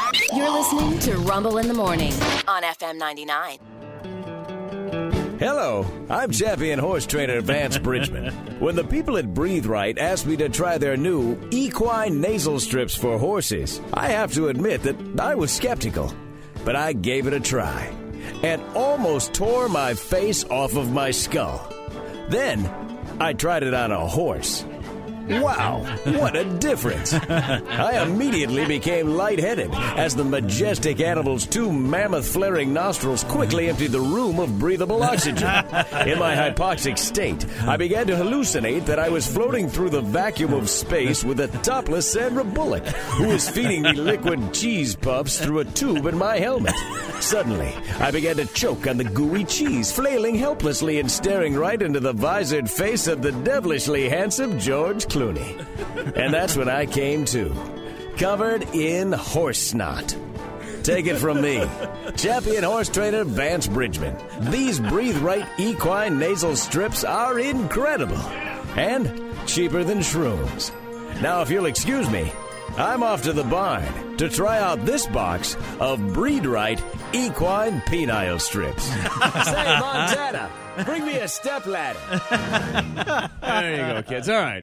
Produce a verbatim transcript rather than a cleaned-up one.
You're listening to Rumble in the Morning on F M ninety-nine. Hello, I'm champion horse trainer Vance Bridgman. When the people at Breathe Right asked me to try their new equine nasal strips for horses, I have to admit that I was skeptical. But I gave it a try and almost tore my face off of my skull. Then I tried it on a horse. Wow, what a difference. I immediately became lightheaded as the majestic animal's two mammoth-flaring nostrils quickly emptied the room of breathable oxygen. In my hypoxic state, I began to hallucinate that I was floating through the vacuum of space with a topless Sandra Bullock, who was feeding me liquid cheese puffs through a tube in my helmet. Suddenly, I began to choke on the gooey cheese, flailing helplessly and staring right into the visored face of the devilishly handsome George Clooney. And that's when I came to, covered in horse snot. Take it from me, champion horse trainer Vance Bridgman. These Breathe Right equine nasal strips are incredible and cheaper than shrooms. Now, if you'll excuse me, I'm off to the barn to try out this box of Breathe Right equine penile strips. Say, Montana, bring me a stepladder. There you go, kids. All right.